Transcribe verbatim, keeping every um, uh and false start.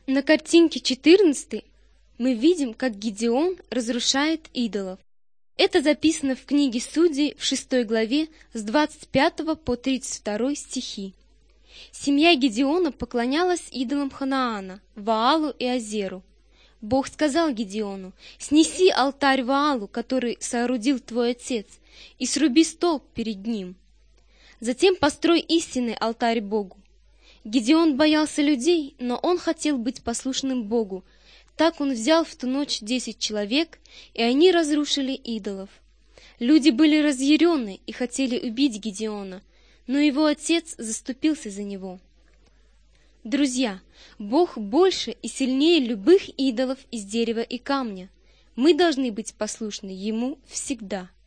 На картинке четырнадцатой мы видим, как Гидеон разрушает идолов. Это записано в книге Судей в шестой главе с двадцать пятого по тридцать второй стихи. Семья Гидеона поклонялась идолам Ханаана, Ваалу и Азеру. Бог сказал Гидеону: «Снеси алтарь Ваалу, который соорудил твой отец, и сруби столб перед ним. Затем построй истинный алтарь Богу». Гидеон боялся людей, но он хотел быть послушным Богу. Так он взял в ту ночь десять человек, и они разрушили идолов. Люди были разъярены и хотели убить Гидеона, но его отец заступился за него. Друзья, Бог больше и сильнее любых идолов из дерева и камня. Мы должны быть послушны Ему всегда.